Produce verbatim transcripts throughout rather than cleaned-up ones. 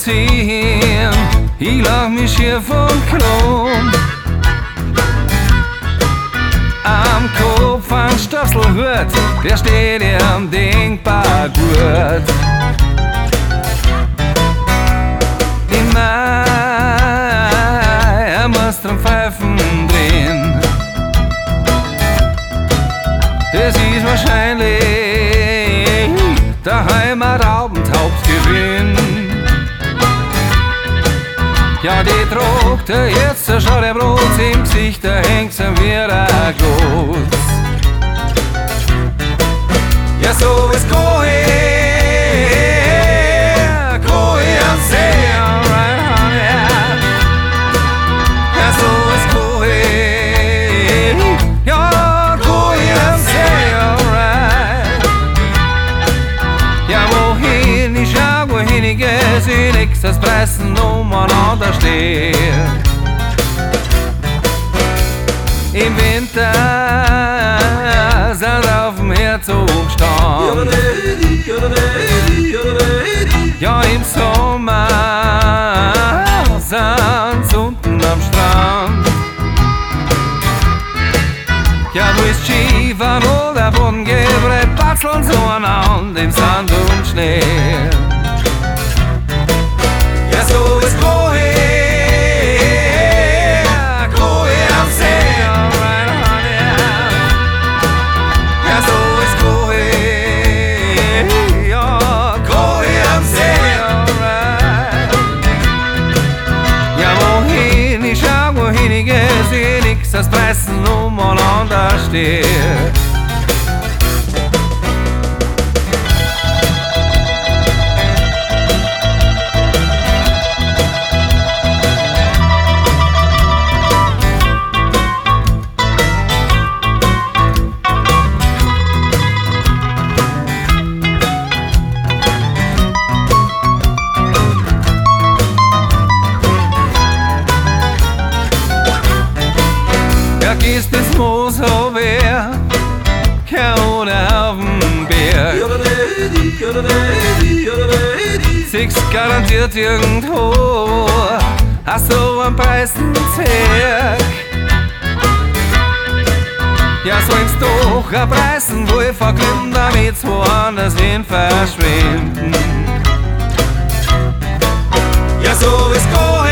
sehen, ich lach mich hier von Krom. Am Kopf ein Stöpselhut, der steht ihm denkbar gut. In Mai, er muss drum Pfeifen drehen. Das ist wahrscheinlich der Heimathauptgewinn. Ja, die tragt er jetzt schon der Brot im Gesicht, da hängt's ihm wieder groß. Ja, so ist Kohe, Kohe am See, alright, yeah. Ja, so ist Kohe, ja, Kohe am See, alright. Ja, wohin ich schau, wohin ich geh, seh nix, das Pressen umeinander steht. Im Winter sind auf dem Herzogstand. Ja, im Sommer sind's unten am Strand. Ja, wo ist Skifahren oder Bodengebrett, batzeln so aneinander im Sand und Schnee. Ja, so ist Kohe, Kohe am See, alright, yeah. Ja, so ist Kohe, ja, Kohe am See, alright. Ja, wohin ich schau, wohin ich geh, seh nix, das Pressen umeinander steht. Ja, gehst ins Moos wer, kein oder auf'm Berg. Siehst garantiert irgendwo, hast du am Preisen Zerg. Ja, soll's doch a Preisen wohl verglühen, damit's woanders hin verschwinden. Ja, so ist Kohe,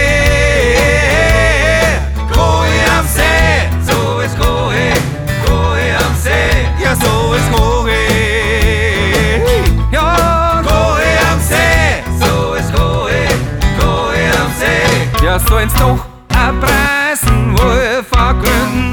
ja, so ist Kohe, ja, Kohe am See, so ist Kohe, Kohe am See. Ja, soll's doch a Preisen wohl vergründen,